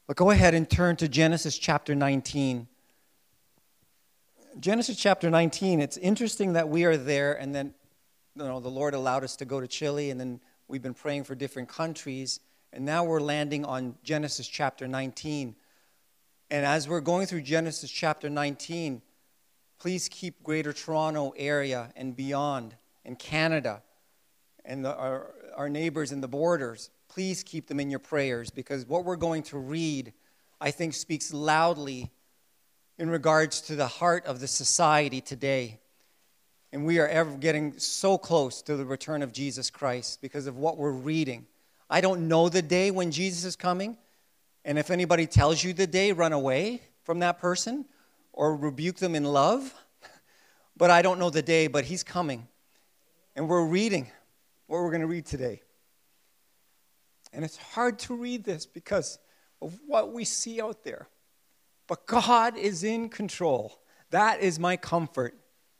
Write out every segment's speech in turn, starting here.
But go ahead and turn to Genesis chapter 19. Genesis chapter 19, it's interesting that we are there, and then the Lord allowed us to go to Chile, and then we've been praying for different countries, and now we're landing on Genesis chapter 19. And as we're going through Genesis chapter 19, please keep Greater Toronto area and beyond, and Canada, and our neighbors in the borders. Please keep them in your prayers, because what we're going to read, I think, speaks loudly in regards to the heart of the society today. And we are ever getting so close to the return of Jesus Christ because of what we're reading. I don't know the day when Jesus is coming. And if anybody tells you the day, run away from that person or rebuke them in love. But I don't know the day, but he's coming. And we're reading what we're going to read today. And it's hard to read this because of what we see out there. But God is in control. That is my comfort.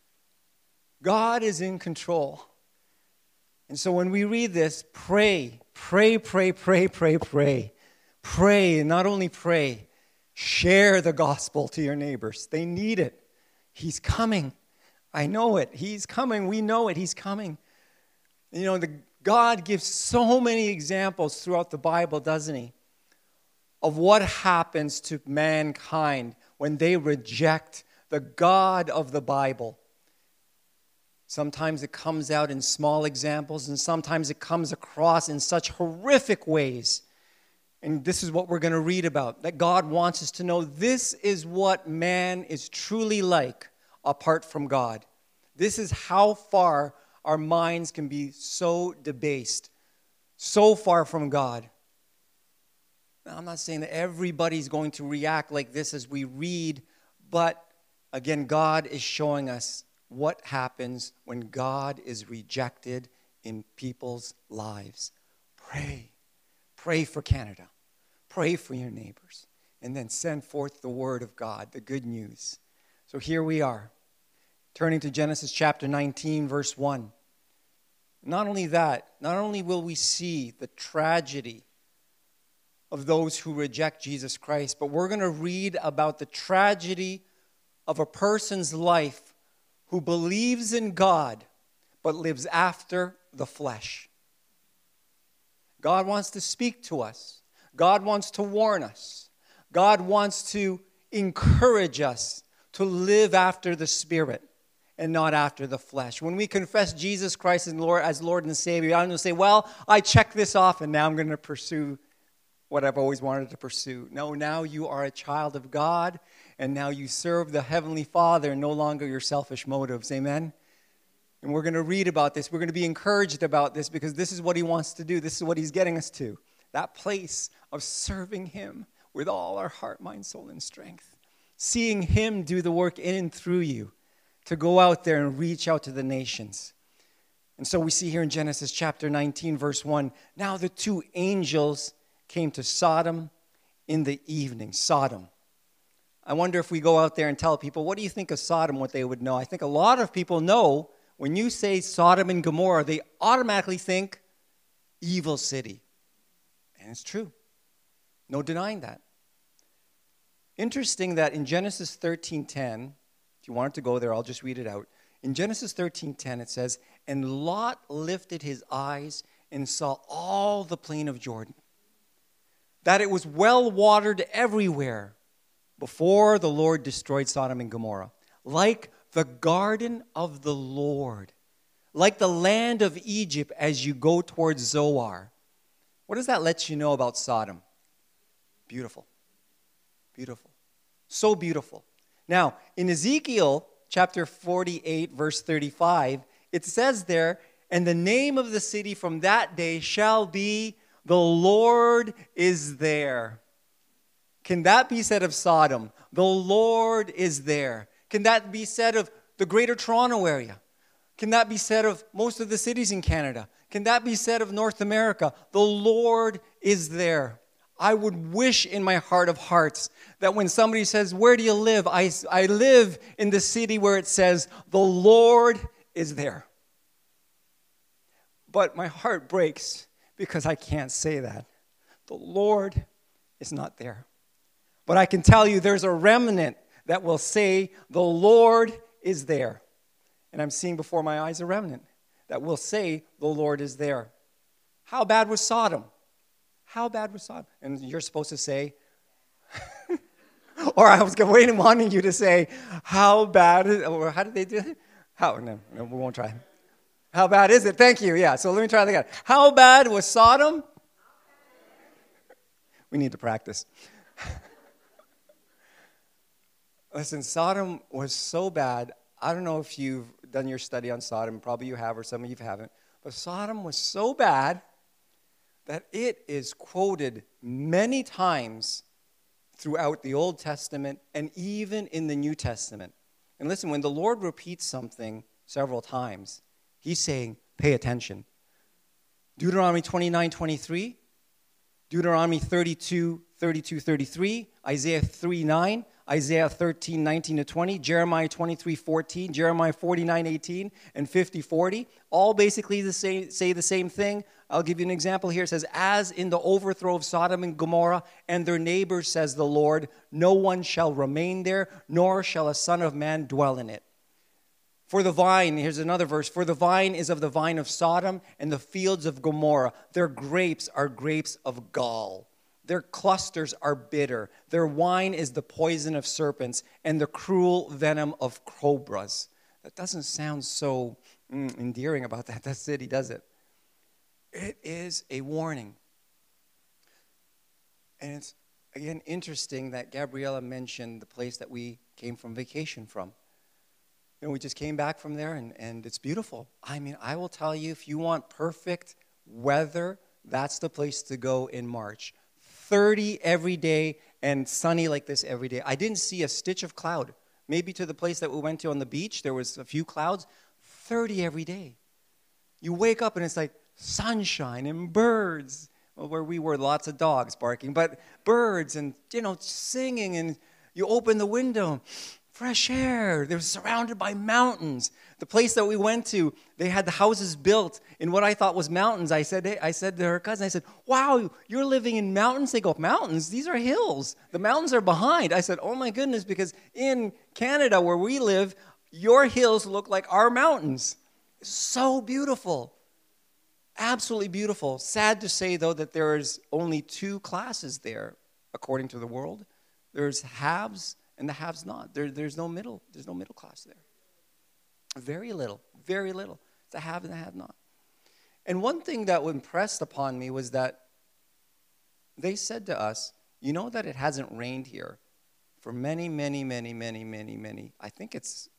God is in control. And so when we read this, pray. Pray, pray, pray, pray, pray. Pray, and not only pray, share the gospel to your neighbors. They need it. He's coming. I know it. He's coming. We know it. He's coming. You know, God gives so many examples throughout the Bible, doesn't he? Of what happens to mankind when they reject the God of the Bible. Sometimes it comes out in small examples, and sometimes it comes across in such horrific ways. And this is what we're going to read about, that God wants us to know this is what man is truly like apart from God. This is how far our minds can be so debased, so far from God. Now, I'm not saying that everybody's going to react like this as we read, but again, God is showing us what happens when God is rejected in people's lives. Pray. Pray for Canada. Pray for your neighbors. And then send forth the word of God, the good news. So here we are, turning to Genesis chapter 19, verse 1. Not only that, not only will we see the tragedy of those who reject Jesus Christ, but we're going to read about the tragedy of a person's life who believes in God but lives after the flesh. God wants to speak to us. God wants to warn us. God wants to encourage us to live after the Spirit and not after the flesh. When we confess Jesus Christ as Lord and Savior, I'm going to say, well, I checked this off and now I'm going to pursue what I've always wanted to pursue. No, now you are a child of God and now you serve the Heavenly Father and no longer your selfish motives. Amen? And we're going to read about this. We're going to be encouraged about this because this is what he wants to do. This is what he's getting us to. That place of serving him with all our heart, mind, soul, and strength. Seeing him do the work in and through you to go out there and reach out to the nations. And so we see here in Genesis chapter 19, verse 1, now the two angels came to Sodom in the evening. Sodom. I wonder if we go out there and tell people, what do you think of Sodom, what they would know? I think a lot of people know when you say Sodom and Gomorrah, they automatically think evil city. And it's true. No denying that. Interesting that in Genesis 13:10, if you wanted to go there, I'll just read it out. In Genesis 13:10, it says, and Lot lifted his eyes and saw all the plain of Jordan, that it was well watered everywhere before the Lord destroyed Sodom and Gomorrah, like the garden of the Lord, like the land of Egypt as you go towards Zoar. What does that let you know about Sodom? Beautiful. Beautiful. So beautiful. Now, in Ezekiel chapter 48, verse 35, it says there, and the name of the city from that day shall be, the Lord is there. Can that be said of Sodom? The Lord is there. Can that be said of the Greater Toronto area? Can that be said of most of the cities in Canada? Can that be said of North America? The Lord is there. I would wish in my heart of hearts that when somebody says, where do you live? I live in the city where it says, the Lord is there. But my heart breaks because I can't say that. The Lord is not there. But I can tell you there's a remnant that will say, the Lord is there. And I'm seeing before my eyes a remnant that will say, the Lord is there. How bad was Sodom? How bad was Sodom? And you're supposed to say, or I was wanting you to say, how bad is, or how did they do it? No, we won't try. How bad is it? Thank you. Yeah, so let me try that again. How bad was Sodom? We need to practice. Listen, Sodom was so bad. I don't know if you've done your study on Sodom. Probably you have, or some of you haven't. But Sodom was so bad that it is quoted many times throughout the Old Testament and even in the New Testament. And listen, when the Lord repeats something several times, he's saying, pay attention. Deuteronomy 29:23, Deuteronomy 32:33, Isaiah 3:9, Isaiah 13:19-20, Jeremiah 23:14, Jeremiah 49:18, and 50:40, all basically say the same thing. I'll give you an example here. It says, as in the overthrow of Sodom and Gomorrah and their neighbors, says the Lord, no one shall remain there, nor shall a son of man dwell in it. For the vine, here's another verse, for the vine is of the vine of Sodom and the fields of Gomorrah. Their grapes are grapes of gall. Their clusters are bitter. Their wine is the poison of serpents and the cruel venom of cobras. That doesn't sound so endearing about that city, does it? It is a warning. And it's, again, interesting that Gabriella mentioned the place that we came from vacation from. You know, we just came back from there, and it's beautiful. I mean, I will tell you, if you want perfect weather, that's the place to go in March. 30 every day and sunny like this every day. I didn't see a stitch of cloud. Maybe to the place that we went to on the beach, there was a few clouds. 30 every day. You wake up and it's like sunshine and birds. Well, where we were, lots of dogs barking, but birds and, singing, and you open the window, fresh air. They're surrounded by mountains. The place that we went to, they had the houses built in what I thought was mountains. I said to her cousin, I said, wow, you're living in mountains? They go, mountains? These are hills. The mountains are behind. I said, oh my goodness, because in Canada where we live, your hills look like our mountains. It's so beautiful. Absolutely beautiful. Sad to say, though, that there's only two classes there, according to the world. There's haves and the haves not. There's no middle class there. Very little. It's a have and a have not. And one thing that impressed upon me was that they said to us, you know that it hasn't rained here for many, I think it's,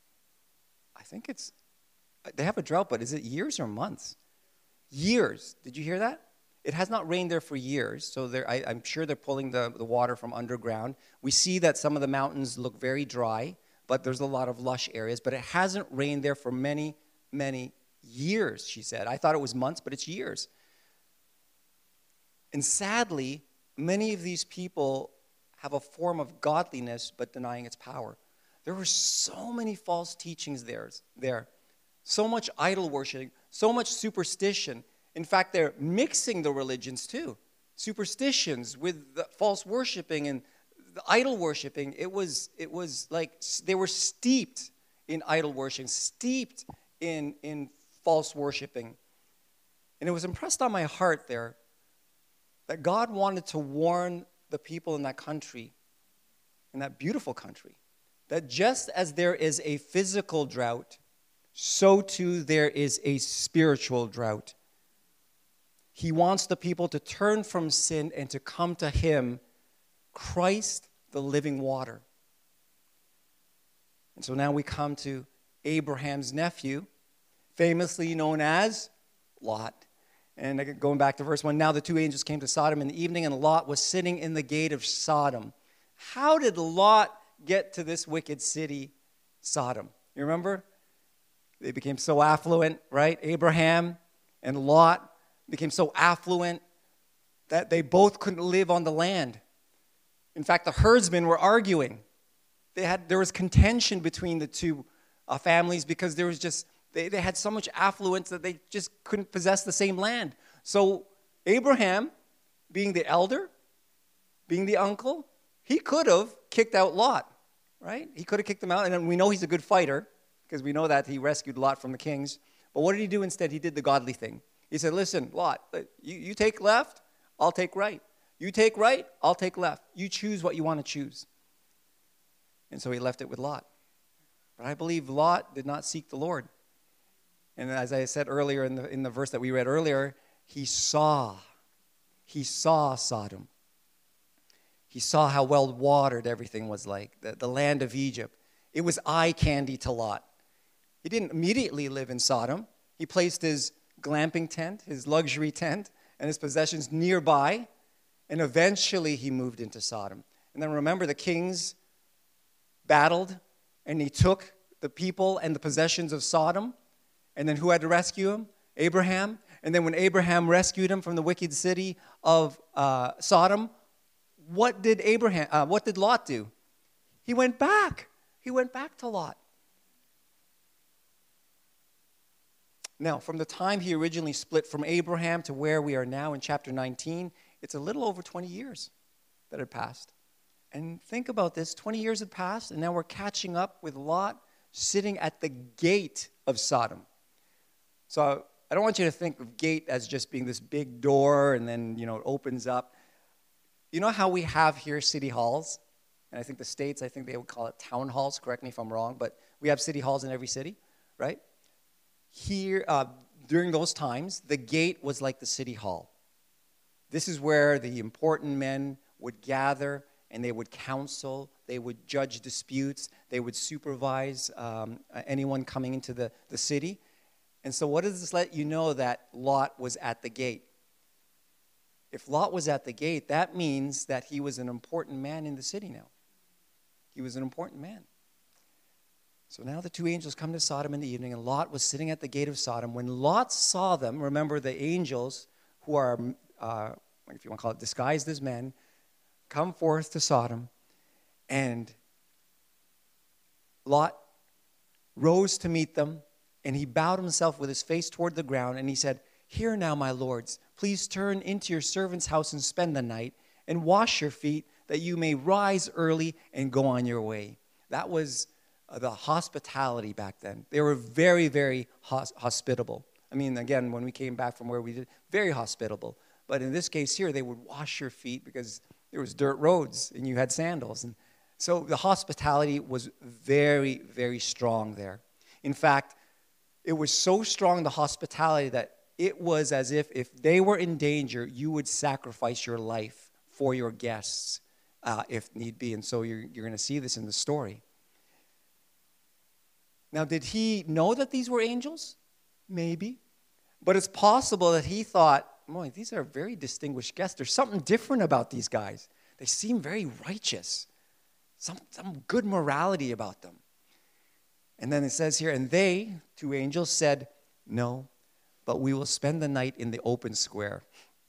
they have a drought, but is it years or months? Years. Did you hear that? It has not rained there for years, so I'm sure they're pulling the water from underground. We see that some of the mountains look very dry, but there's a lot of lush areas. But it hasn't rained there for many years, she said. I thought it was months, but it's years. And sadly, many of these people have a form of godliness, but denying its power. There were so many false teachings there. So much idol worshiping, so much superstition. In fact, they're mixing the religions too. Superstitions with the false worshiping and the idol worshiping. It was like they were steeped in idol worshiping, steeped in false worshiping. And it was impressed on my heart there that God wanted to warn the people in that country, in that beautiful country, that just as there is a physical drought, so too there is a spiritual drought. He wants the people to turn from sin and to come to him, Christ, the living water. And so now we come to Abraham's nephew, famously known as Lot. And going back to verse 1, now the two angels came to Sodom in the evening, and Lot was sitting in the gate of Sodom. How did Lot get to this wicked city, Sodom? You remember? They became so affluent, right? Abraham and Lot became so affluent that they both couldn't live on the land. In fact, the herdsmen were arguing. There was contention between the two families because there was just they had so much affluence that they just couldn't possess the same land. So Abraham, being the elder, being the uncle, He could have kicked out Lot, right? He could have kicked him out, and we know he's a good fighter because we know that he rescued Lot from the kings. But what did he do instead? He did the godly thing. He said, listen, Lot, you take left, I'll take right. You take right, I'll take left. You choose what you want to choose. And so he left it with Lot. But I believe Lot did not seek the Lord. And as I said earlier in the verse that we read earlier, he saw Sodom. He saw how well watered everything was like, the land of Egypt. It was eye candy to Lot. He didn't immediately live in Sodom. He placed his glamping tent, his luxury tent, and his possessions nearby, and eventually he moved into Sodom. And then remember, the kings battled, and he took the people and the possessions of Sodom. And then who had to rescue him? Abraham. And then when Abraham rescued him from the wicked city of Sodom, what did Lot do? He went back. He went back to Lot. Now, from the time he originally split from Abraham to where we are now in chapter 19, it's a little over 20 years that had passed. And think about this, 20 years had passed, and now we're catching up with Lot sitting at the gate of Sodom. So I don't want you to think of gate as just being this big door and then, it opens up. You know how we have here city halls? And I think the States, they would call it town halls. Correct me if I'm wrong, but we have city halls in every city, right? Here, during those times, the gate was like the city hall. This is where the important men would gather, and they would counsel, they would judge disputes, they would supervise anyone coming into the city. And so what does this let you know that Lot was at the gate? If Lot was at the gate, that means that he was an important man in the city now. He was an important man. So now the two angels come to Sodom in the evening, and Lot was sitting at the gate of Sodom. When Lot saw them, remember the angels who are, if you want to call it disguised as men, come forth to Sodom, and Lot rose to meet them, and he bowed himself with his face toward the ground, and he said, "Hear now, my lords, please turn into your servant's house and spend the night, and wash your feet, that you may rise early and go on your way." That was the hospitality back then. They were very, very hospitable. I mean, again, when we came back from where we did, very hospitable. But in this case here, they would wash your feet because there was dirt roads and you had sandals. And so the hospitality was very, very strong there. In fact, it was so strong, the hospitality, that it was as if they were in danger, you would sacrifice your life for your guests if need be. And so you're going to see this in the story. Now, did he know that these were angels? Maybe. But it's possible that he thought, boy, these are very distinguished guests. There's something different about these guys. They seem very righteous. Some good morality about them. And then it says here, and they, two angels, said, "No, but we will spend the night in the open square."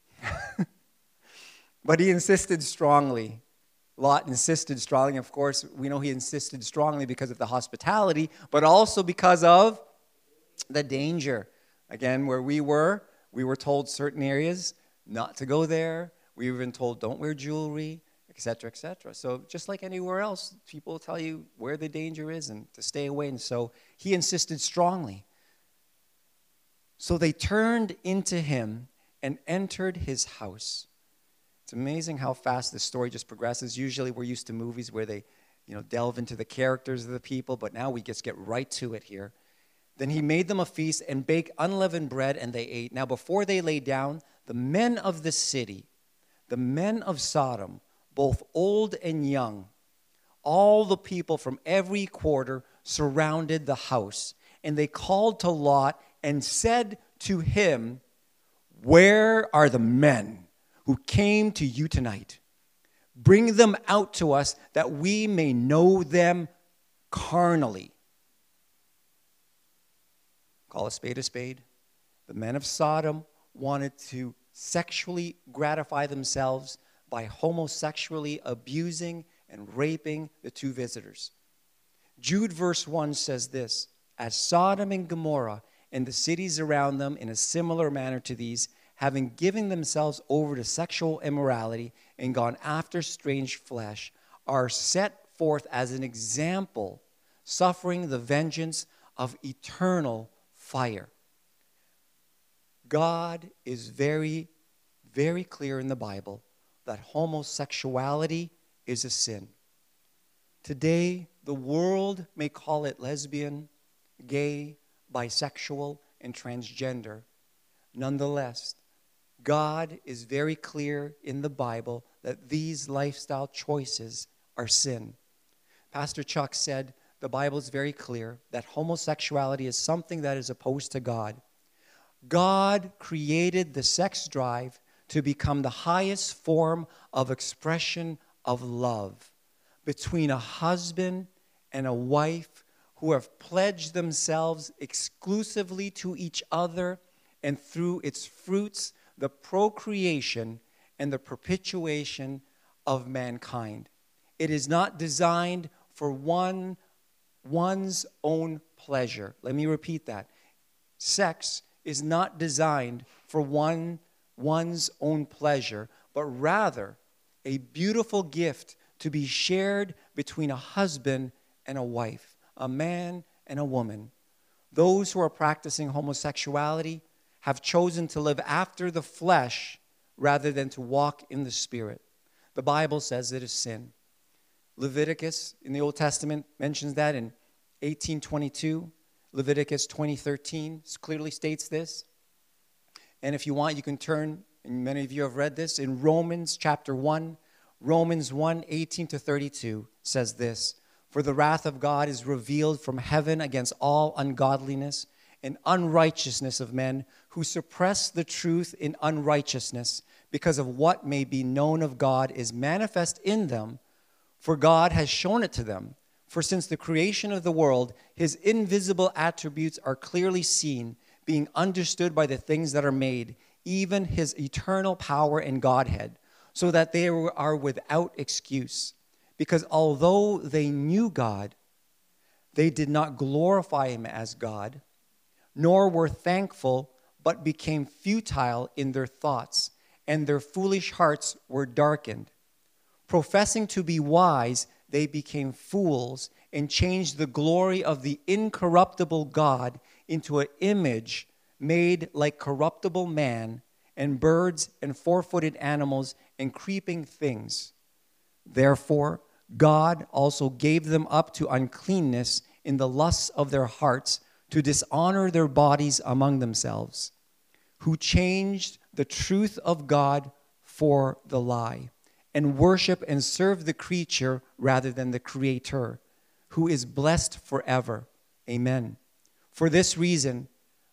But he insisted strongly. Lot insisted strongly. Of course, we know he insisted strongly because of the hospitality, but also because of the danger. Again, where we were told certain areas not to go there. We were even told don't wear jewelry, etc., etc. So just like anywhere else, people tell you where the danger is and to stay away. And so he insisted strongly. So they turned into him and entered his house. It's amazing how fast this story just progresses. Usually we're used to movies where they, delve into the characters of the people, but now we just get right to it here. Then he made them a feast and baked unleavened bread, and they ate. Now before they lay down, the men of the city, the men of Sodom, both old and young, all the people from every quarter surrounded the house. And they called to Lot and said to him, "Where are the men who came to you tonight? Bring them out to us that we may know them carnally." Call a spade a spade. The men of Sodom wanted to sexually gratify themselves by homosexually abusing and raping the two visitors. Jude verse 1 says this, "As Sodom and Gomorrah and the cities around them in a similar manner to these, having given themselves over to sexual immorality and gone after strange flesh, are set forth as an example, suffering the vengeance of eternal fire. God is very, very clear in the Bible that homosexuality is a sin. Today, the world may call it lesbian, gay, bisexual, and transgender. Nonetheless, God is very clear in the Bible that these lifestyle choices are sin. Pastor Chuck said the Bible is very clear that homosexuality is something that is opposed to God. God created the sex drive to become the highest form of expression of love between a husband and a wife who have pledged themselves exclusively to each other, and through its fruits, the procreation and the perpetuation of mankind. It is not designed for one's own pleasure. Let me repeat that. Sex is not designed for one's own pleasure, but rather a beautiful gift to be shared between a husband and a wife, a man and a woman. Those who are practicing homosexuality have chosen to live after the flesh rather than to walk in the Spirit. The Bible says it is sin. Leviticus in the Old Testament mentions that in 18:22. Leviticus 20:13 clearly states this. And if you want, you can turn, and many of you have read this, in Romans chapter 1. Romans 1:18-32 says this: For the wrath of God is revealed from heaven against all ungodliness and unrighteousness of men who suppress the truth in unrighteousness, because of what may be known of God is manifest in them, for God has shown it to them. For since the creation of the world, his invisible attributes are clearly seen, being understood by the things that are made, even his eternal power and Godhead, so that they are without excuse. Because although they knew God, they did not glorify him as God, nor were thankful, but became futile in their thoughts, and their foolish hearts were darkened. Professing to be wise, they became fools and changed the glory of the incorruptible God into an image made like corruptible man, and birds and four-footed animals and creeping things. Therefore, God also gave them up to uncleanness in the lusts of their hearts, to dishonor their bodies among themselves, who changed the truth of God for the lie, and worship and serve the creature rather than the Creator, who is blessed forever. Amen. For this reason,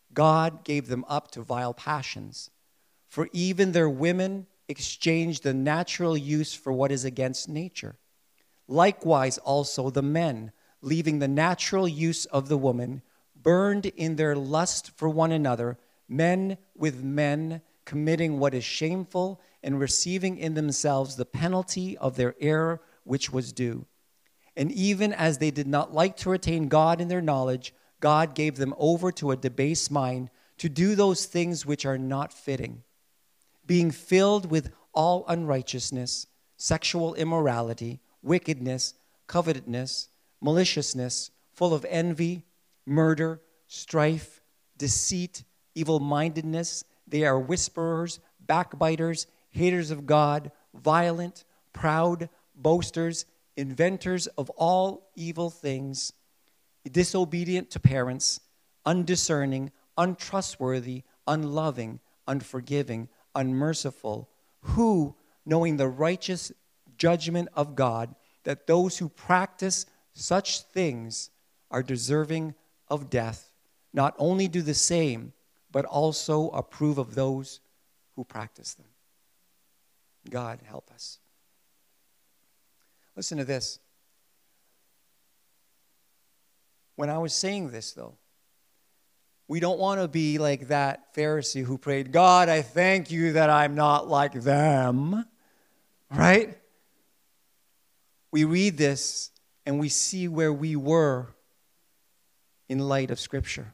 God gave them up to vile passions. For even their women exchanged the natural use for what is against nature. Likewise also the men, leaving the natural use of the woman, burned in their lust for one another, men with men, committing what is shameful, and receiving in themselves the penalty of their error which was due. And even as they did not like to retain God in their knowledge, God gave them over to a debased mind to do those things which are not fitting, being filled with all unrighteousness, sexual immorality, wickedness, covetousness, maliciousness, full of envy, murder, strife, deceit, evil-mindedness. They are whisperers, backbiters, haters of God, violent, proud, boasters, inventors of all evil things, disobedient to parents, undiscerning, untrustworthy, unloving, unforgiving, unmerciful, who, knowing the righteous judgment of God, that those who practice such things are deserving of death, not only do the same, but also approve of those who practice them. God help us. Listen to this. When I was saying this, though, we don't want to be like that Pharisee who prayed, God, I thank you that I'm not like them, right? We read this and we see where we were in light of Scripture.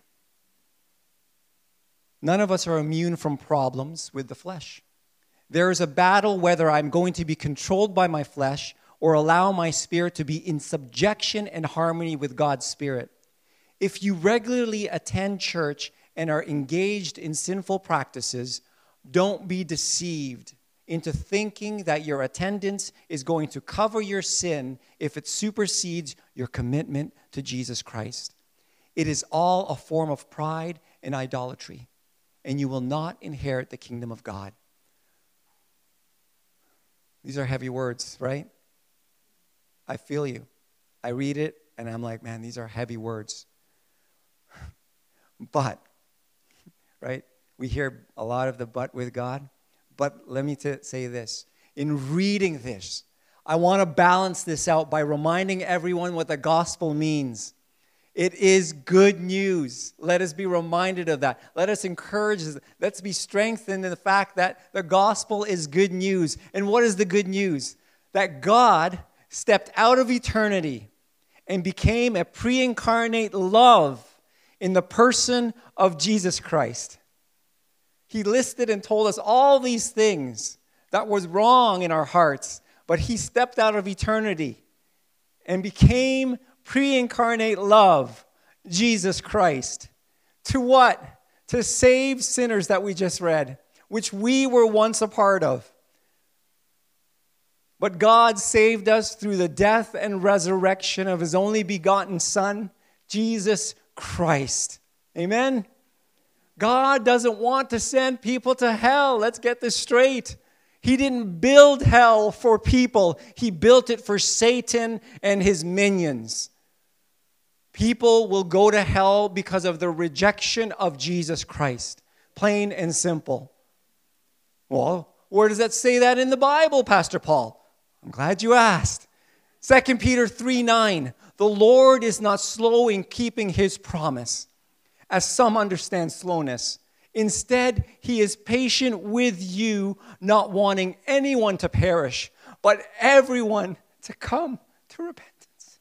None of us are immune from problems with the flesh. There is a battle whether I'm going to be controlled by my flesh or allow my spirit to be in subjection and harmony with God's Spirit. If you regularly attend church and are engaged in sinful practices, don't be deceived into thinking that your attendance is going to cover your sin if it supersedes your commitment to Jesus Christ. It is all a form of pride and idolatry, and you will not inherit the kingdom of God. These are heavy words, right? I feel you. I read it, and I'm like, man, these are heavy words. But, right, we hear a lot of the but with God. But let me say this. In reading this, I want to balance this out by reminding everyone what the gospel means. It is good news. Let us be reminded of that. Let us encourage, let's be strengthened in the fact that the gospel is good news. And what is the good news? That God stepped out of eternity and became a pre-incarnate love in the person of Jesus Christ. He listed and told us all these things that was wrong in our hearts, but he stepped out of eternity and became pre-incarnate love, Jesus Christ. To what? To save sinners that we just read, which we were once a part of. But God saved us through the death and resurrection of his only begotten Son, Jesus Christ. Amen? God doesn't want to send people to hell. Let's get this straight. He didn't build hell for people. He built it for Satan and his minions. People will go to hell because of the rejection of Jesus Christ. Plain and simple. Well, where does that say that in the Bible, Pastor Paul? I'm glad you asked. 2 Peter 3:9. The Lord is not slow in keeping his promise, as some understand slowness. Instead, he is patient with you, not wanting anyone to perish, but everyone to come to repentance.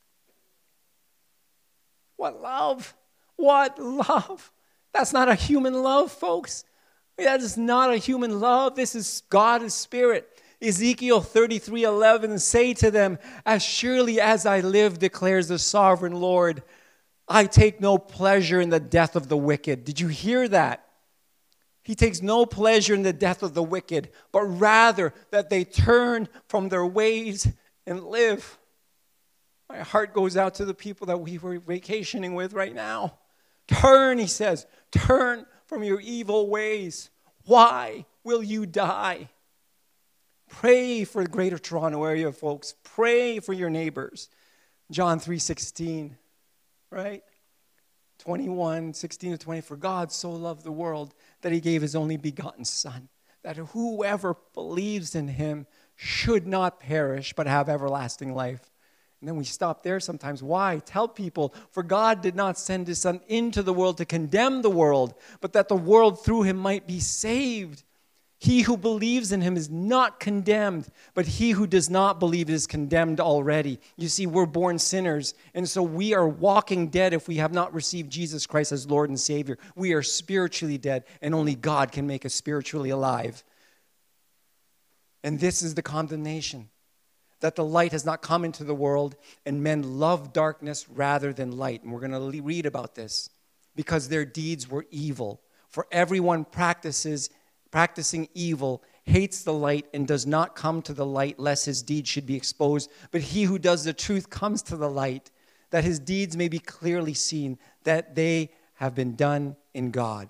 What love! What love! That's not a human love, folks. That is not a human love. This is God's Spirit. Ezekiel 33:11, say to them, as surely as I live, declares the sovereign Lord, I take no pleasure in the death of the wicked. Did you hear that? He takes no pleasure in the death of the wicked, but rather that they turn from their ways and live. My heart goes out to the people that we were vacationing with right now. Turn, he says, turn from your evil ways. Why will you die? Pray for the Greater Toronto area, folks. Pray for your neighbors. John 3:16, right? 21:16-20. For God so loved the world that he gave his only begotten Son, that whoever believes in him should not perish, but have everlasting life. And then we stop there sometimes. Why? Tell people, for God did not send his Son into the world to condemn the world, but that the world through him might be saved. He who believes in him is not condemned, but he who does not believe is condemned already. You see, we're born sinners, and so we are walking dead if we have not received Jesus Christ as Lord and Savior. We are spiritually dead, and only God can make us spiritually alive. And this is the condemnation, that the light has not come into the world, and men love darkness rather than light. And we're going to read about this, because their deeds were evil. For everyone practicing evil hates the light and does not come to the light lest his deeds should be exposed. But he who does the truth comes to the light, that his deeds may be clearly seen, that they have been done in God.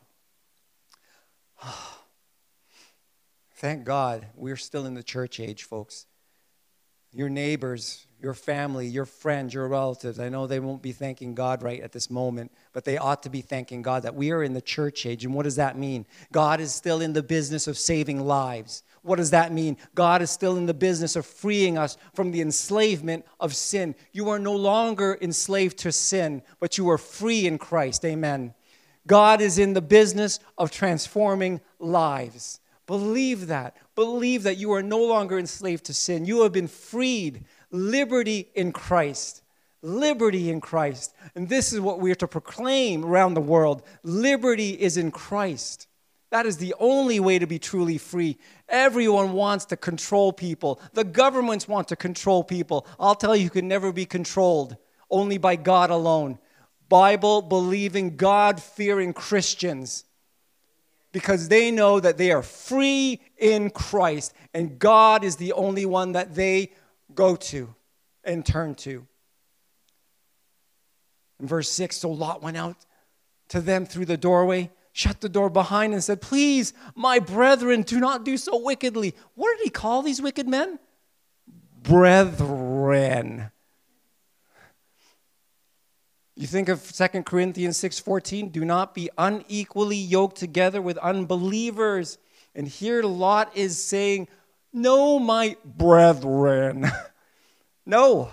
Thank God we're still in the church age, folks. Your neighbors, your family, your friends, your relatives, I know they won't be thanking God right at this moment, but they ought to be thanking God that we are in the church age. And what does that mean? God is still in the business of saving lives. What does that mean? God is still in the business of freeing us from the enslavement of sin. You are no longer enslaved to sin, but you are free in Christ. Amen. God is in the business of transforming lives. Believe that. Believe that you are no longer enslaved to sin. You have been freed. Liberty in Christ. Liberty in Christ. And this is what we are to proclaim around the world. Liberty is in Christ. That is the only way to be truly free. Everyone wants to control people. The governments want to control people. I'll tell you can never be controlled, only by God alone. Bible-believing, God-fearing Christians, because they know that they are free in Christ, and God is the only one that they go to and turn to. In verse 6, so Lot went out to them through the doorway, shut the door behind, and said, please, my brethren, do not do so wickedly. What did he call these wicked men? Brethren. You think of 2 Corinthians 6:14, do not be unequally yoked together with unbelievers. And here Lot is saying, no, my brethren. No.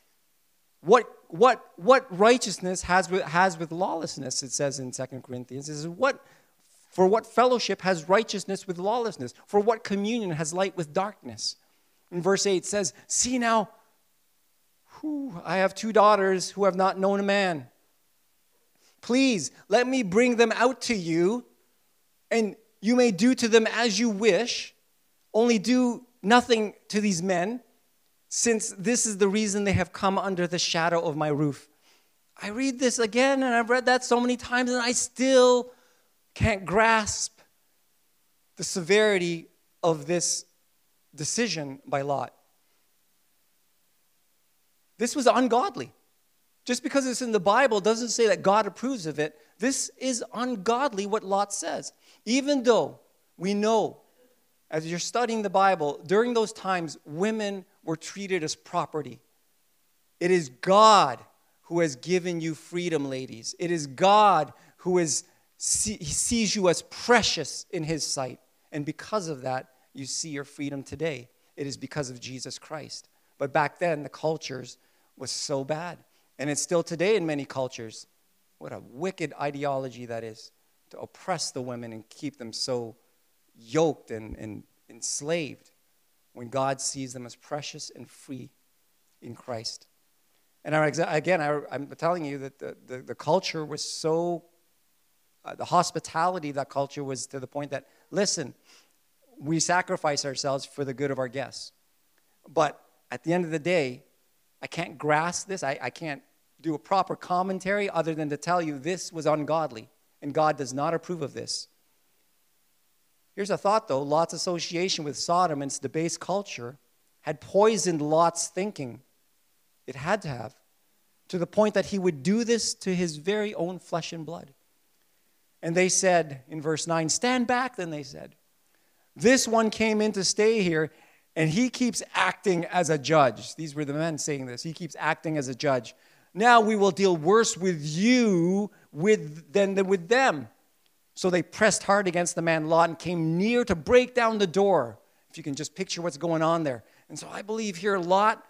What righteousness has with lawlessness, it says in 2 Corinthians, is for what fellowship has righteousness with lawlessness? For what communion has light with darkness? In verse 8 it says, see now, I have 2 daughters who have not known a man. Please, let me bring them out to you, and you may do to them as you wish. Only do nothing to these men, since this is the reason they have come under the shadow of my roof. I read this again, and I've read that so many times, and I still can't grasp the severity of this decision by Lot. This was ungodly. Just because it's in the Bible doesn't say that God approves of it. This is ungodly what Lot says. Even though we know, as you're studying the Bible, during those times, women were treated as property. It is God who has given you freedom, ladies. It is God who sees you as precious in his sight. And because of that, you see your freedom today. It is because of Jesus Christ. But back then, the cultures was so bad. And it's still today in many cultures. What a wicked ideology that is, to oppress the women and keep them so yoked and enslaved when God sees them as precious and free in Christ. And I'm telling you that the culture was so, the hospitality of that culture was to the point that, listen, we sacrifice ourselves for the good of our guests. But at the end of the day, I can't grasp this. I can't do a proper commentary other than to tell you this was ungodly, and God does not approve of this. Here's a thought, though. Lot's association with Sodom and its debased culture had poisoned Lot's thinking. It had to have, to the point that he would do this to his very own flesh and blood. And they said, in verse 9, stand back, then they said. This one came in to stay here, and he keeps acting as a judge. These were the men saying this. He keeps acting as a judge. Now we will deal worse with you than with them. So they pressed hard against the man Lot and came near to break down the door. If you can just picture what's going on there. And so I believe here Lot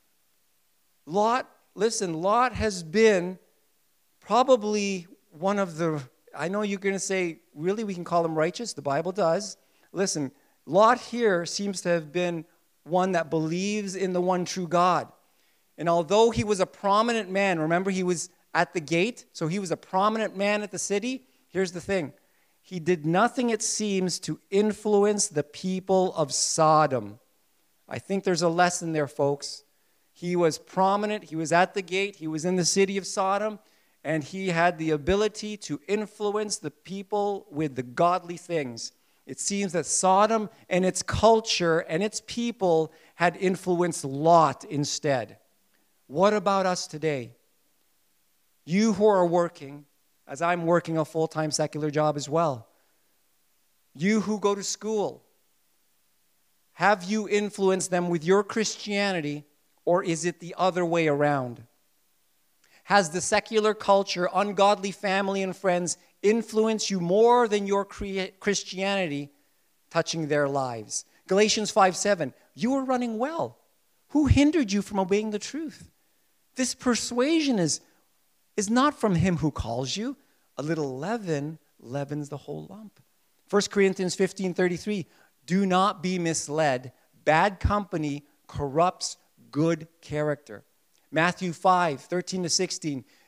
has been probably one of the, I know you're going to say, really, we can call him righteous? The Bible does. Listen, Lot here seems to have been one that believes in the one true God. And although he was a prominent man, remember he was at the gate, so he was a prominent man at the city. Here's the thing. He did nothing, it seems, to influence the people of Sodom. I think there's a lesson there, folks. He was prominent. He was at the gate. He was in the city of Sodom. And he had the ability to influence the people with the godly things. It seems that Sodom and its culture and its people had influenced Lot instead. What about us today? You who are working, as I'm working a full-time secular job as well. You who go to school, have you influenced them with your Christianity, or is it the other way around? Has the secular culture, ungodly family and friends influenced you more than your Christianity touching their lives? Galatians 5:7, you were running well. Who hindered you from obeying the truth? This persuasion is not from him who calls you. A little leaven leavens the whole lump. 1 Corinthians 15:33, do not be misled. Bad company corrupts good character. Matthew 5:13-16,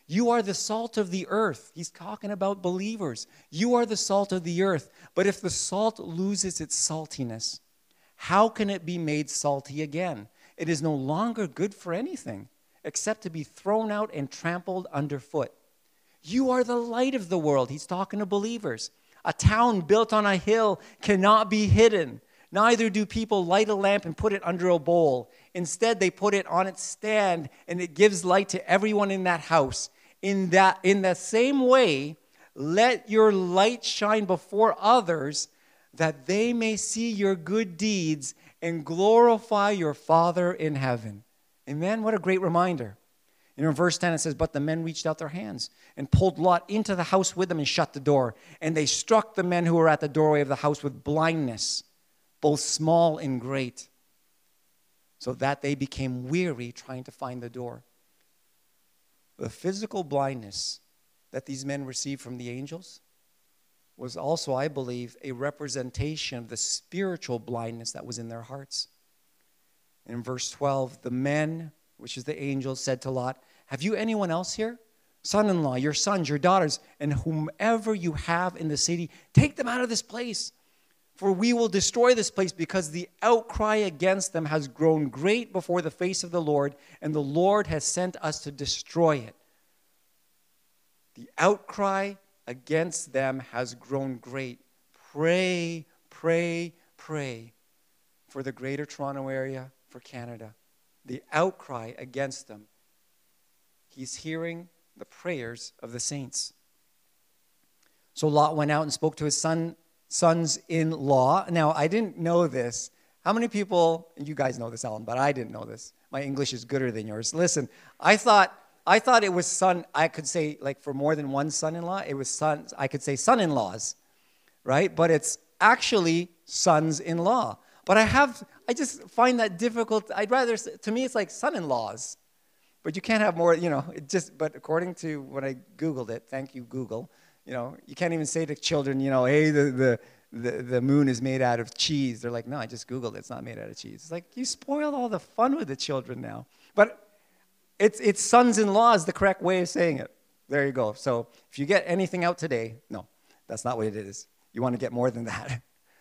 You are the salt of the earth. He's talking about believers. You are the salt of the earth. But if the salt loses its saltiness, how can it be made salty again? It is no longer good for anything except to be thrown out and trampled underfoot. You are the light of the world. He's talking to believers. A town built on a hill cannot be hidden. Neither do people light a lamp and put it under a bowl. Instead, they put it on its stand, and it gives light to everyone in that house. In the same way, let your light shine before others, that they may see your good deeds and glorify your Father in heaven. Amen? What a great reminder. In verse 10 it says, but the men reached out their hands and pulled Lot into the house with them and shut the door. And they struck the men who were at the doorway of the house with blindness, both small and great, so that they became weary trying to find the door. The physical blindness that these men received from the angels was also, I believe, a representation of the spiritual blindness that was in their hearts. In verse 12, the men, which is the angels, said to Lot, have you anyone else here? Son-in-law, your sons, your daughters, and whomever you have in the city, take them out of this place. For we will destroy this place, because the outcry against them has grown great before the face of the Lord, and the Lord has sent us to destroy it. The outcry against them has grown great. Pray, pray, pray for the Greater Toronto Area, for Canada. The outcry against them. He's hearing the prayers of the saints. So Lot went out and spoke to his sons-in-law. Now, I didn't know this. How many people, and you guys know this, Alan, but I didn't know this. My English is gooder than yours. Listen, I thought it was son. I could say, like, for more than one son-in-law, it was sons. I could say son-in-laws, right? But it's actually sons-in-law. But I just find that difficult. To me, it's like son-in-laws. But you can't have more, but according to when I Googled it, thank you, Google, you can't even say to children, hey, the moon is made out of cheese. They're like, no, I just Googled it. It's not made out of cheese. It's like, you spoiled all the fun with the children now. But it's sons-in-law is the correct way of saying it. There you go. So if you get anything out today, no, that's not what it is. You want to get more than that.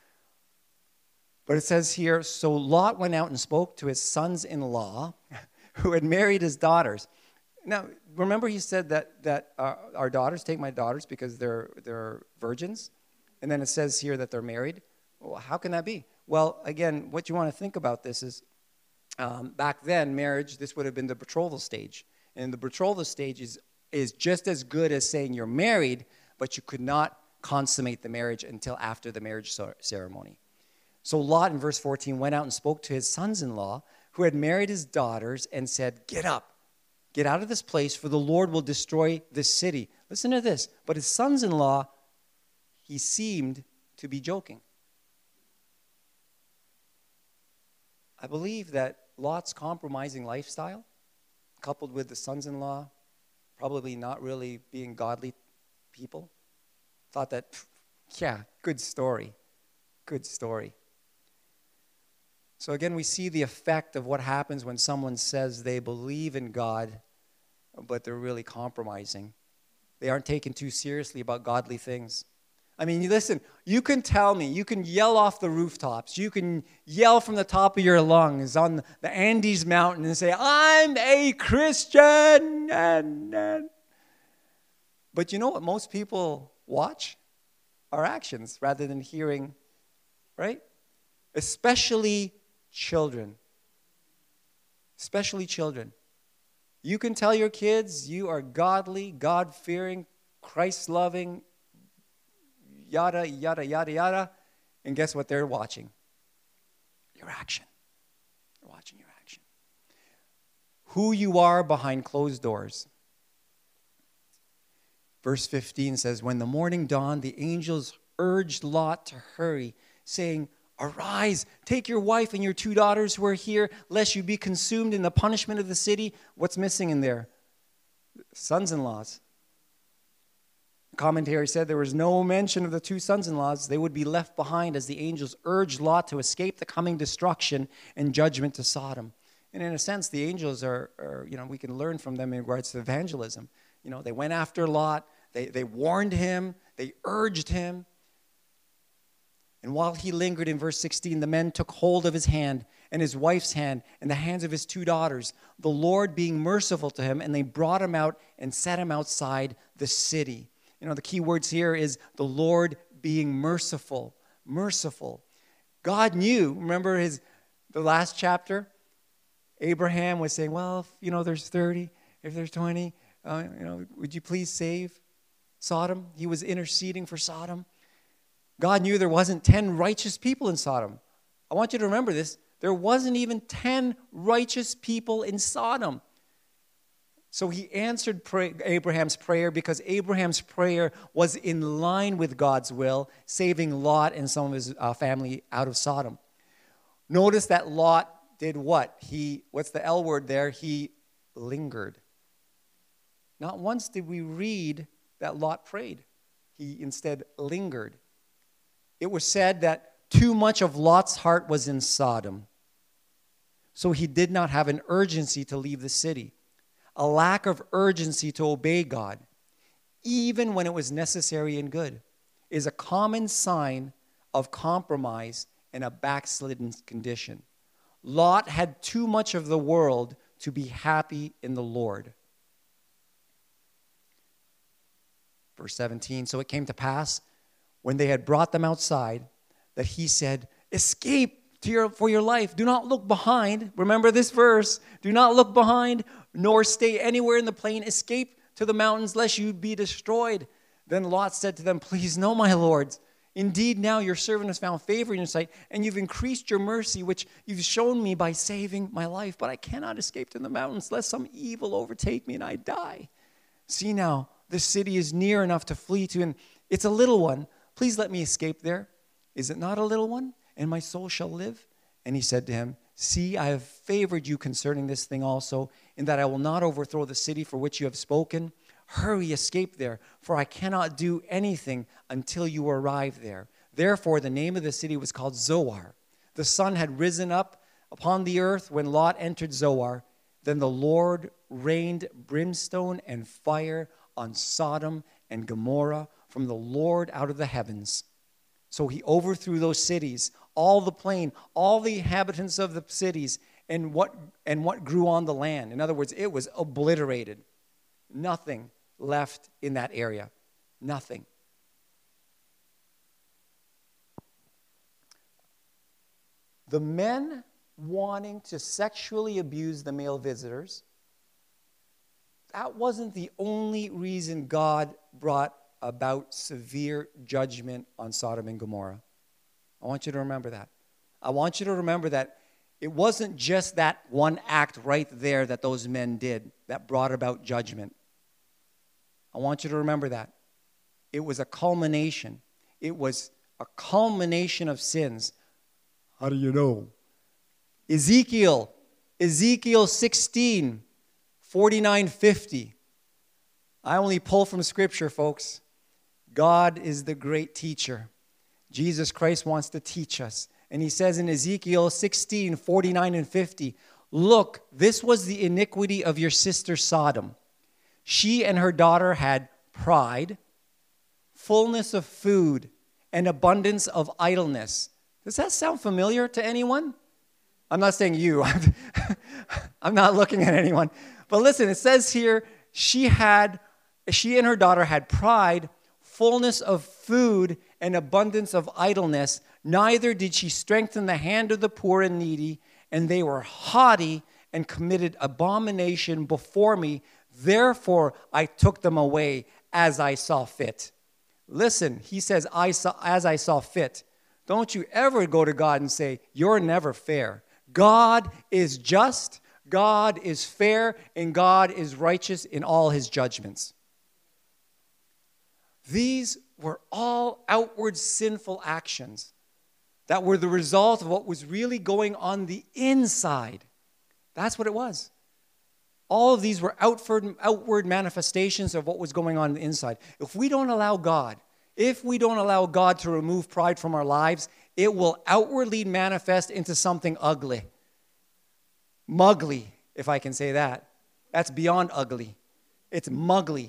But it says here, so Lot went out and spoke to his sons-in-law who had married his daughters. Now, remember he said that our daughters, take my daughters because they're virgins? And then it says here that they're married. Well, how can that be? Well, again, what you want to think about this is back then, marriage, this would have been the betrothal stage. And the betrothal stage is just as good as saying you're married, but you could not consummate the marriage until after the marriage ceremony. So Lot, in verse 14, went out and spoke to his sons-in-law who had married his daughters and said, get up, get out of this place, for the Lord will destroy this city. Listen to this. But his sons-in-law, he seemed to be joking. I believe that Lot's compromising lifestyle, coupled with the sons-in-law probably not really being godly people, thought that, yeah, good story. Good story. So again, we see the effect of what happens when someone says they believe in God, but they're really compromising. They aren't taken too seriously about godly things. I mean, listen, you can tell me, you can yell off the rooftops, you can yell from the top of your lungs on the Andes Mountain and say, I'm a Christian. But you know what most people watch? Our actions rather than hearing, right? Especially children. Especially children. You can tell your kids you are godly, God-fearing, Christ-loving, yada, yada, yada, yada. And guess what they're watching? Your action. They're watching your action. Who you are behind closed doors. Verse 15 says, when the morning dawned, the angels urged Lot to hurry, saying, arise, take your wife and your 2 daughters who are here, lest you be consumed in the punishment of the city. What's missing in there? Sons-in-laws. The commentary said there was no mention of the 2 sons-in-laws. They would be left behind as the angels urged Lot to escape the coming destruction and judgment to Sodom. And in a sense, the angels are we can learn from them in regards to evangelism. They went after Lot. They warned him. They urged him. And while he lingered in verse 16, the men took hold of his hand and his wife's hand and the hands of his 2 daughters, the Lord being merciful to him, and they brought him out and set him outside the city. The key words here is the Lord being merciful. Merciful. God knew, remember the last chapter? Abraham was saying, well, if there's 30, if there's 20, would you please save Sodom? He was interceding for Sodom. God knew there wasn't 10 righteous people in Sodom. I want you to remember this. There wasn't even 10 righteous people in Sodom. So he answered Abraham's prayer because Abraham's prayer was in line with God's will, saving Lot and some of his family out of Sodom. Notice that Lot did what? What's the L word there? He lingered. Not once did we read that Lot prayed. He instead lingered. It was said that too much of Lot's heart was in Sodom. So he did not have an urgency to leave the city. A lack of urgency to obey God, even when it was necessary and good, is a common sign of compromise and a backslidden condition. Lot had too much of the world to be happy in the Lord. Verse 17, so it came to pass, when they had brought them outside, that he said, escape for your life. Do not look behind. Remember this verse. Do not look behind, nor stay anywhere in the plain. Escape to the mountains, lest you be destroyed. Then Lot said to them, please no, my lords. Indeed, now your servant has found favor in your sight, and you've increased your mercy, which you've shown me by saving my life. But I cannot escape to the mountains, lest some evil overtake me and I die. See now, the city is near enough to flee to, and it's a little one. Please let me escape there. Is it not a little one? And my soul shall live? And he said to him, see, I have favored you concerning this thing also, in that I will not overthrow the city for which you have spoken. Hurry, escape there, for I cannot do anything until you arrive there. Therefore, the name of the city was called Zoar. The sun had risen up upon the earth when Lot entered Zoar. Then the Lord rained brimstone and fire on Sodom and Gomorrah from the Lord out of the heavens. So he overthrew those cities, all the plain, all the inhabitants of the cities, and what grew on the land. In other words, it was obliterated. Nothing left in that area. Nothing. The men wanting to sexually abuse the male visitors, that wasn't the only reason God brought about severe judgment on Sodom and Gomorrah. I want you to remember that. I want you to remember that it wasn't just that one act right there that those men did that brought about judgment. I want you to remember that. It was a culmination. It was a culmination of sins. How do you know? Ezekiel 16, 49, 50. I only pull from Scripture, folks. God is the great teacher. Jesus Christ wants to teach us. And he says in Ezekiel 16, 49 and 50, look, this was the iniquity of your sister Sodom. She and her daughter had pride, fullness of food, and abundance of idleness. Does that sound familiar to anyone? I'm not saying you. I'm not looking at anyone. But listen, it says here, she and her daughter had pride, fullness of food, and abundance of idleness. Neither did she strengthen the hand of the poor and needy, and they were haughty and committed abomination before me. Therefore, I took them away as I saw fit. Listen, he says, as I saw fit. Don't you ever go to God and say, you're never fair. God is just, God is fair, and God is righteous in all his judgments. These were all outward sinful actions that were the result of what was really going on the inside. That's what it was. All of these were outward manifestations of what was going on the inside. If we don't allow God to remove pride from our lives, it will outwardly manifest into something ugly. Mugly, if I can say that. That's beyond ugly. It's muggly.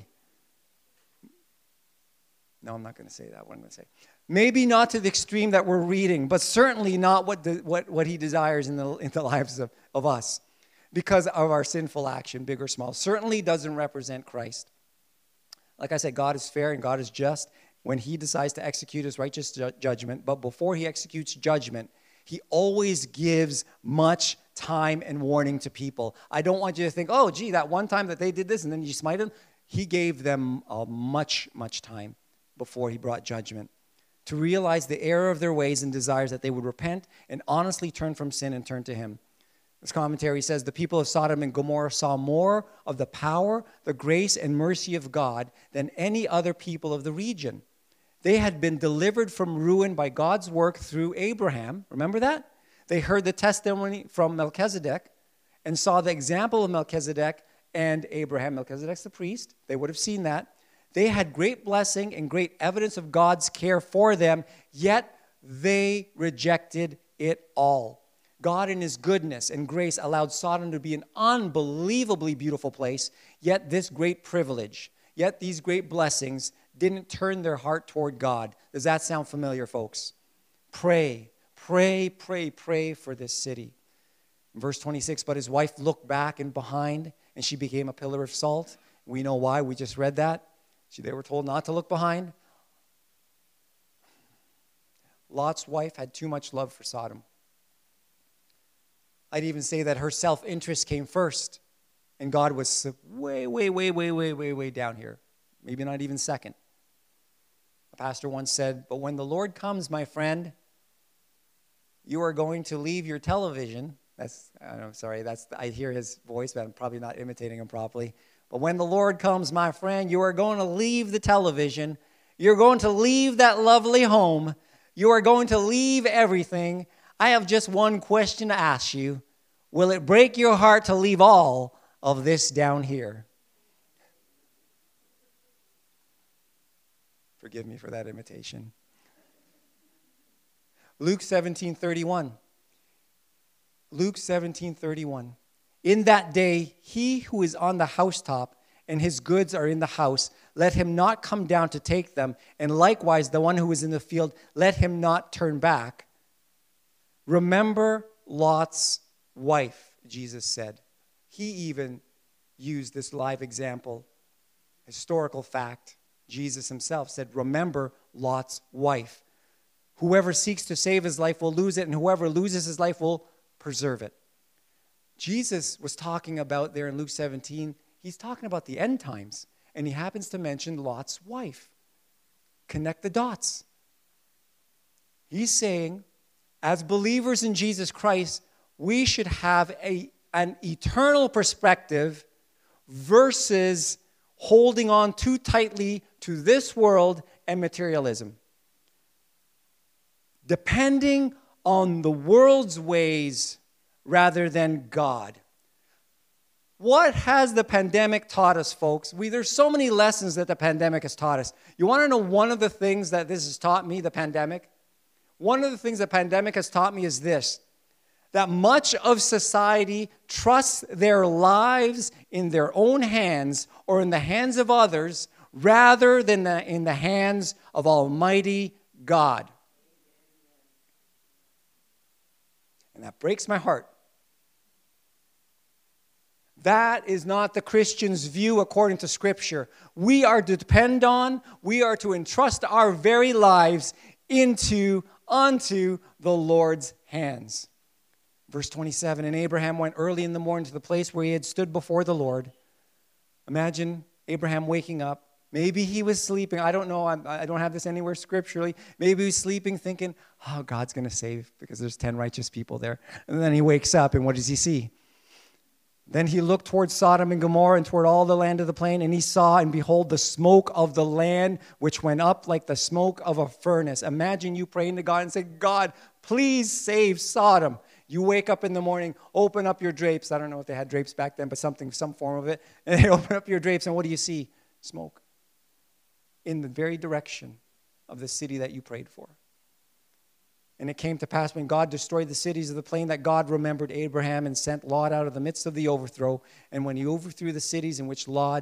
No, I'm not going to say that. What I'm going to say. Maybe not to the extreme that we're reading, but certainly not what he desires in the lives of us because of our sinful action, big or small. Certainly doesn't represent Christ. Like I said, God is fair and God is just when he decides to execute his righteous judgment. But before he executes judgment, he always gives much time and warning to people. I don't want you to think, oh, gee, that one time that they did this and then you smite them. He gave them much time before he brought judgment to realize the error of their ways and desires, that they would repent and honestly turn from sin and turn to him. This commentary says, the people of Sodom and Gomorrah saw more of the power, the grace, and mercy of God than any other people of the region. They had been delivered from ruin by God's work through Abraham. Remember that? They heard the testimony from Melchizedek and saw the example of Melchizedek and Abraham. Melchizedek's the priest. They would have seen that. They had great blessing and great evidence of God's care for them, yet they rejected it all. God in his goodness and grace allowed Sodom to be an unbelievably beautiful place, yet this great privilege, yet these great blessings didn't turn their heart toward God. Does that sound familiar, folks? Pray for this city. In verse 26, but his wife looked back and behind, and she became a pillar of salt. We know why. We just read that. They were told not to look behind. Lot's wife had too much love for Sodom. I'd even say that her self-interest came first, and God was way down here. Maybe not even second. A pastor once said, but when the Lord comes, my friend, you are going to leave your television. I hear his voice, but I'm probably not imitating him properly. But when the Lord comes, my friend, you are going to leave the television. You're going to leave that lovely home. You are going to leave everything. I have just one question to ask you. Will it break your heart to leave all of this down here? Forgive me for that imitation. Luke 17:31. Luke 17:31. In that day, he who is on the housetop and his goods are in the house, let him not come down to take them. And likewise, the one who is in the field, let him not turn back. Remember Lot's wife, Jesus said. He even used this live example, historical fact. Jesus himself said, remember Lot's wife. Whoever seeks to save his life will lose it, and whoever loses his life will preserve it. Jesus was talking about there in Luke 17, he's talking about the end times, and he happens to mention Lot's wife. Connect the dots. He's saying, as believers in Jesus Christ, we should have an eternal perspective versus holding on too tightly to this world and materialism. Depending on the world's ways rather than God. What has the pandemic taught us, folks? There's so many lessons that the pandemic has taught us. You want to know one of the things that this has taught me, the pandemic? One of the things the pandemic has taught me is this, that much of society trusts their lives in their own hands or in the hands of others rather than in the hands of Almighty God. And that breaks my heart. That is not the Christian's view according to Scripture. We are to depend on, we are to entrust our very lives unto the Lord's hands. Verse 27, and Abraham went early in the morning to the place where he had stood before the Lord. Imagine Abraham waking up. Maybe he was sleeping. I don't know. I don't have this anywhere scripturally. Maybe he was sleeping thinking, oh, God's going to save because there's 10 righteous people there. And then he wakes up, and what does he see? Then he looked towards Sodom and Gomorrah and toward all the land of the plain, and he saw, and behold, the smoke of the land, which went up like the smoke of a furnace. Imagine you praying to God and saying, God, please save Sodom. You wake up in the morning, open up your drapes. I don't know if they had drapes back then, but some form of it. And you open up your drapes, and what do you see? Smoke. In the very direction of the city that you prayed for. And it came to pass when God destroyed the cities of the plain that God remembered Abraham and sent Lot out of the midst of the overthrow. And when he overthrew the cities in which Lot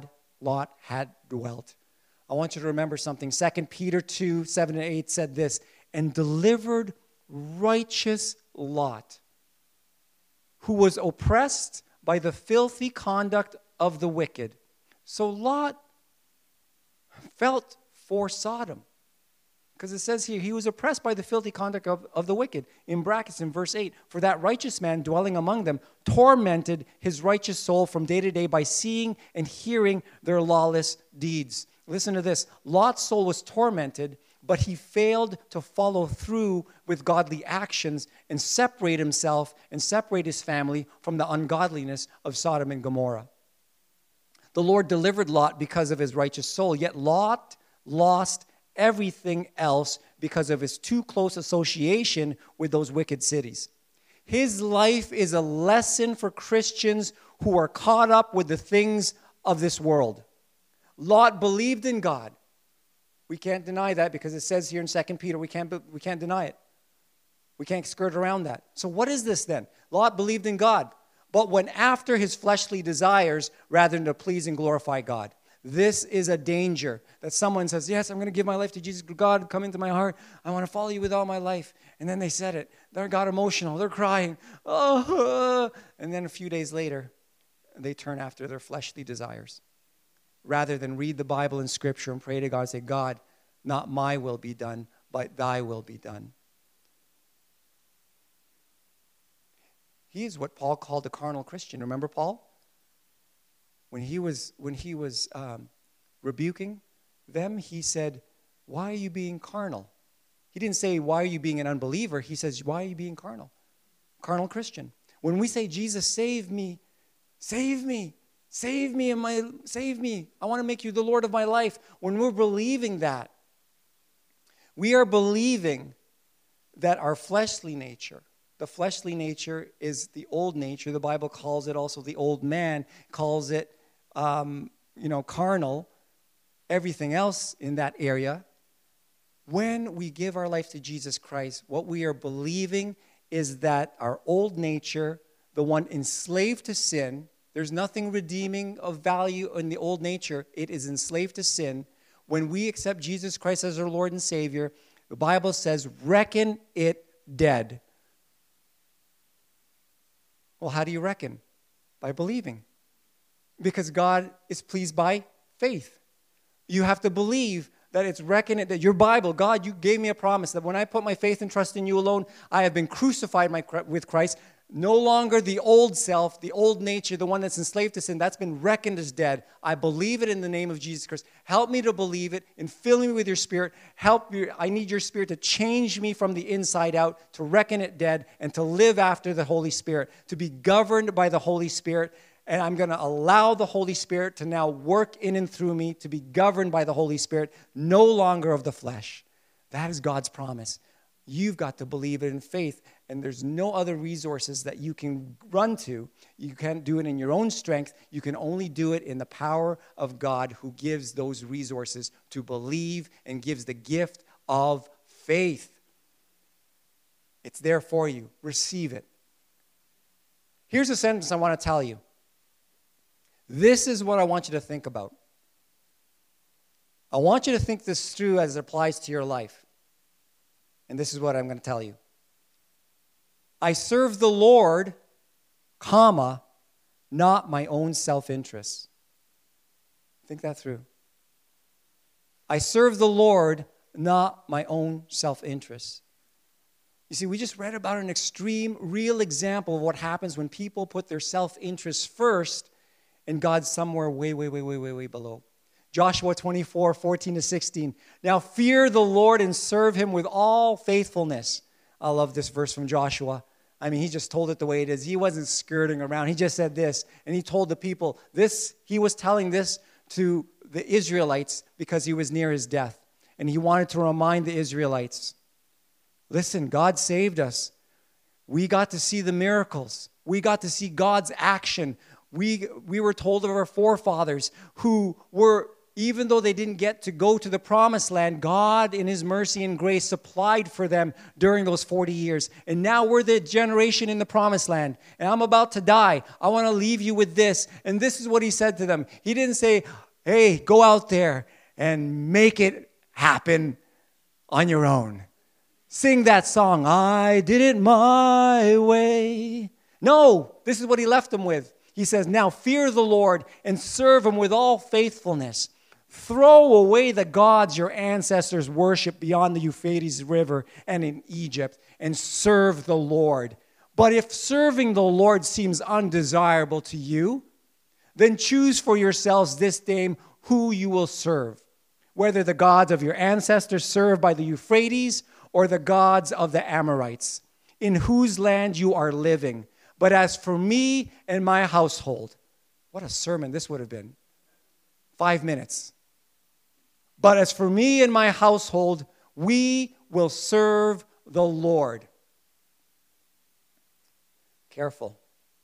Lot had dwelt. I want you to remember something. 2 Peter 2, 7 and 8 said this, and delivered righteous Lot, who was oppressed by the filthy conduct of the wicked. So Lot felt for Sodom. Because it says here, he was oppressed by the filthy conduct of the wicked. In brackets in verse 8, for that righteous man dwelling among them tormented his righteous soul from day to day by seeing and hearing their lawless deeds. Listen to this. Lot's soul was tormented, but he failed to follow through with godly actions and separate himself and separate his family from the ungodliness of Sodom and Gomorrah. The Lord delivered Lot because of his righteous soul, yet Lot lost everything else because of his too close association with those wicked cities. His life is a lesson for Christians who are caught up with the things of this world. Lot believed in God. We can't deny that because it says here in 2 Peter, we can't deny it. We can't skirt around that. So what is this then? Lot believed in God, but went after his fleshly desires rather than to please and glorify God. This is a danger that someone says, yes, I'm going to give my life to Jesus. God, come into my heart. I want to follow you with all my life. And then they said it. They got emotional. They're crying. Oh. And then a few days later, they turn after their fleshly desires. Rather than read the Bible and Scripture and pray to God and say, God, not my will be done, but thy will be done. He is what Paul called a carnal Christian. Remember Paul? When he was rebuking them, he said, why are you being carnal? He didn't say, why are you being an unbeliever? He says, why are you being carnal? Carnal Christian. When we say, Jesus, save me, save me, save me, save me. I want to make you the Lord of my life. When we're believing that, we are believing that our fleshly nature, the fleshly nature is the old nature. The Bible calls it also the old man, calls it, carnal, everything else in that area. When we give our life to Jesus Christ, what we are believing is that our old nature, the one enslaved to sin, there's nothing redeeming of value in the old nature. It is enslaved to sin. When we accept Jesus Christ as our Lord and Savior, the Bible says, reckon it dead. Well, how do you reckon? By believing. Because God is pleased by faith. You have to believe that it's reckoned, that your Bible, God, you gave me a promise that when I put my faith and trust in you alone, I have been crucified with Christ. No longer the old self, the old nature, the one that's enslaved to sin, that's been reckoned as dead. I believe it in the name of Jesus Christ. Help me to believe it and fill me with your Spirit. I need your Spirit to change me from the inside out, to reckon it dead, and to live after the Holy Spirit, to be governed by the Holy Spirit. And I'm going to allow the Holy Spirit to now work in and through me, to be governed by the Holy Spirit, no longer of the flesh. That is God's promise. You've got to believe it in faith, and there's no other resources that you can run to. You can't do it in your own strength. You can only do it in the power of God who gives those resources to believe and gives the gift of faith. It's there for you. Receive it. Here's a sentence I want to tell you. This is what I want you to think about. I want you to think this through as it applies to your life. And this is what I'm going to tell you. I serve the Lord, comma, not my own self-interest. Think that through. I serve the Lord, not my own self-interest. You see, we just read about an extreme, real example of what happens when people put their self-interest first and God's somewhere way, way, way, way, way, way below. Joshua 24, 14 to 16. Now fear the Lord and serve him with all faithfulness. I love this verse from Joshua. I mean, he just told it the way it is. He wasn't skirting around. He just said this, and he told the people this. He was telling this to the Israelites because he was near his death. And he wanted to remind the Israelites, listen, God saved us. We got to see the miracles. We got to see God's action. We were told of our forefathers who were, even though they didn't get to go to the promised land, God in his mercy and grace supplied for them during those 40 years. And now we're the generation in the promised land. And I'm about to die. I want to leave you with this. And this is what he said to them. He didn't say, hey, go out there and make it happen on your own. Sing that song, I did it my way. No, this is what he left them with. He says, now fear the Lord and serve him with all faithfulness. Throw away the gods your ancestors worshiped beyond the Euphrates River and in Egypt, and serve the Lord. But if serving the Lord seems undesirable to you, then choose for yourselves this day who you will serve, whether the gods of your ancestors served by the Euphrates or the gods of the Amorites, in whose land you are living. But as for me and my household, what a sermon this would have been. 5 minutes. But as for me and my household, we will serve the Lord. Careful.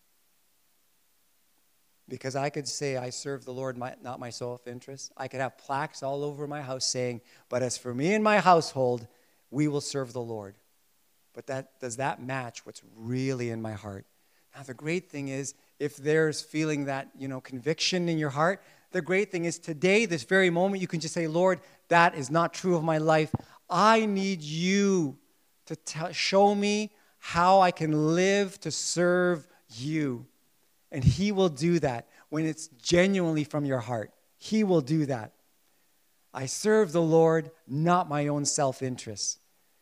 Because I could say I serve the Lord, not my self-interest. I could have plaques all over my house saying, but as for me and my household, we will serve the Lord. But does that match what's really in my heart? Now, the great thing is, if there's feeling that, conviction in your heart, the great thing is today, this very moment, you can just say, Lord, that is not true of my life. I need you to show me how I can live to serve you. And he will do that when it's genuinely from your heart. He will do that. I serve the Lord, not my own self-interest.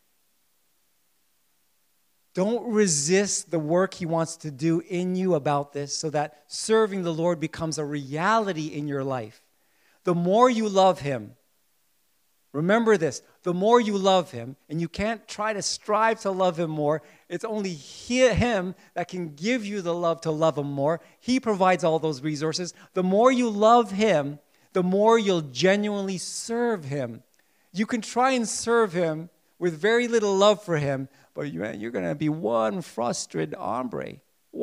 Don't resist the work he wants to do in you about this so that serving the Lord becomes a reality in your life. The more you love him, remember this, the more you love him, and you can't try to strive to love him more, it's only him that can give you the love to love him more. He provides all those resources. The more you love him, the more you'll genuinely serve him. You can try and serve him with very little love for him, but you're going to be one frustrated hombre.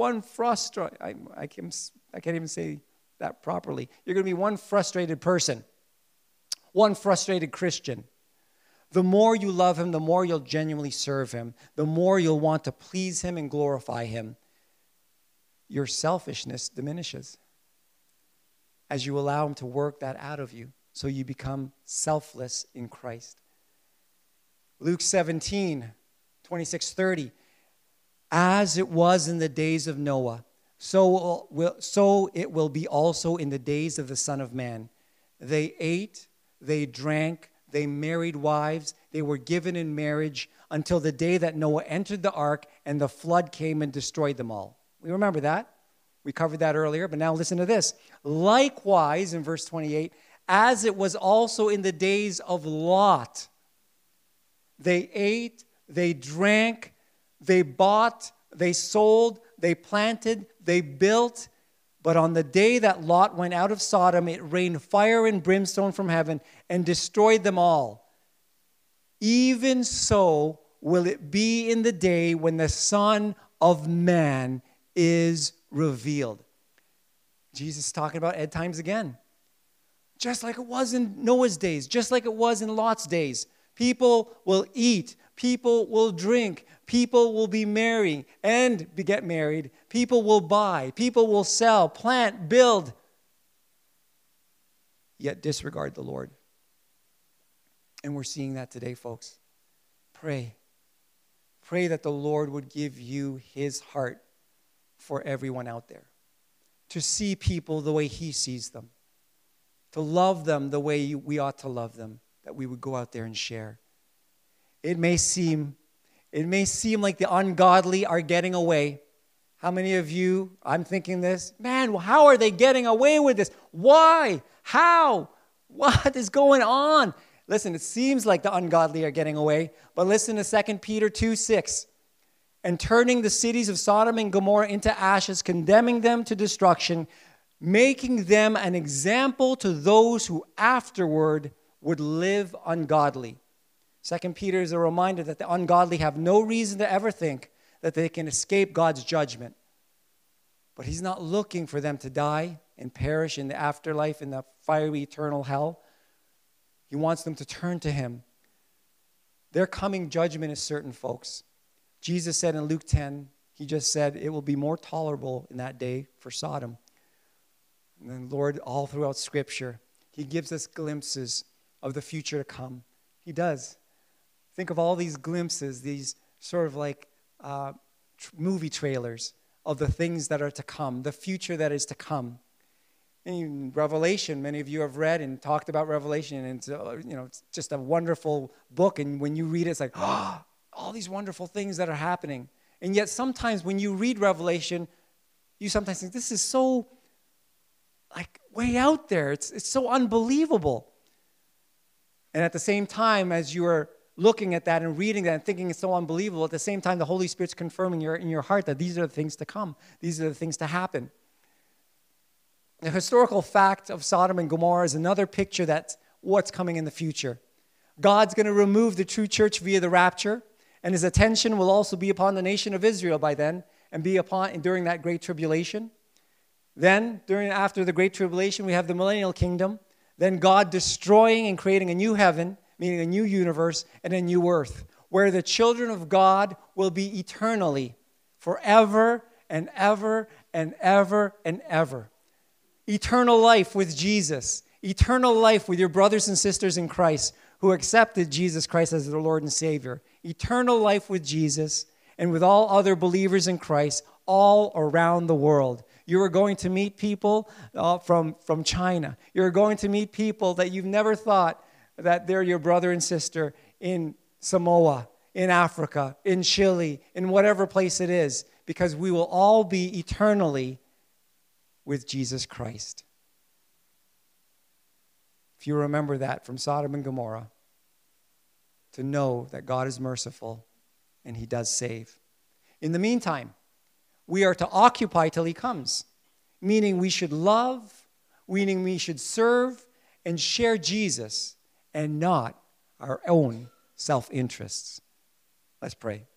I can't even say that properly. You're going to be one frustrated person, one frustrated Christian. The more you love him, the more you'll genuinely serve him, the more you'll want to please him and glorify him. Your selfishness diminishes as you allow him to work that out of you, so you become selfless in Christ. Luke 17, 26-30. As it was in the days of Noah, so it will be also in the days of the Son of Man. They ate, they drank, they married wives, they were given in marriage until the day that Noah entered the ark and the flood came and destroyed them all. We remember that. We covered that earlier, but now listen to this. Likewise, in verse 28, as it was also in the days of Lot, they ate, they drank, they bought, they sold, they planted, they built. But on the day that Lot went out of Sodom, it rained fire and brimstone from heaven and destroyed them all. Even so will it be in the day when the Son of Man is revealed. Jesus is talking about end times again. Just like it was in Noah's days, just like it was in Lot's days. People will eat, people will drink, people will be married and get married. People will buy, people will sell, plant, build, yet disregard the Lord. And we're seeing that today, folks. Pray. Pray that the Lord would give you his heart for everyone out there. To see people the way he sees them. To love them the way we ought to love them. That we would go out there and share. It may seem like the ungodly are getting away. How many of you, I'm thinking this, man, how are they getting away with this? Why? How? What is going on? Listen, it seems like the ungodly are getting away, but listen to 2 Peter 2:6. And turning the cities of Sodom and Gomorrah into ashes, condemning them to destruction, making them an example to those who afterward would live ungodly. 2 Peter is a reminder that the ungodly have no reason to ever think that they can escape God's judgment. But he's not looking for them to die and perish in the afterlife, in the fiery eternal hell. He wants them to turn to him. Their coming judgment is certain, folks. Jesus said in Luke 10, he just said, it will be more tolerable in that day for Sodom. And then, Lord, all throughout Scripture, He gives us glimpses of the future to come. He does. Think of all these glimpses, these sort of like movie trailers of the things that are to come, the future that is to come. In Revelation, many of you have read and talked about Revelation, and it's, it's just a wonderful book. And when you read it, it's like, oh, all these wonderful things that are happening. And yet sometimes when you read Revelation, you sometimes think, this is so like way out there. It's so unbelievable. And at the same time, as you are looking at that and reading that and thinking it's so unbelievable, at the same time, the Holy Spirit's confirming in your heart that these are the things to come. These are the things to happen. The historical fact of Sodom and Gomorrah is another picture that's what's coming in the future. God's going to remove the true church via the rapture, and his attention will also be upon the nation of Israel by then and be upon during that great tribulation. Then, after the great tribulation, we have the millennial kingdom. Then God destroying and creating a new heaven, meaning a new universe, and a new earth, where the children of God will be eternally, forever and ever and ever and ever. Eternal life with Jesus. Eternal life with your brothers and sisters in Christ who accepted Jesus Christ as their Lord and Savior. Eternal life with Jesus and with all other believers in Christ all around the world. You are going to meet people from China. You're going to meet people that you've never thought that they're your brother and sister in Samoa, in Africa, in Chile, in whatever place it is, because we will all be eternally with Jesus Christ. If you remember that from Sodom and Gomorrah, to know that God is merciful and he does save. In the meantime, we are to occupy till he comes, meaning we should love, meaning we should serve and share Jesus and not our own self-interests. Let's pray.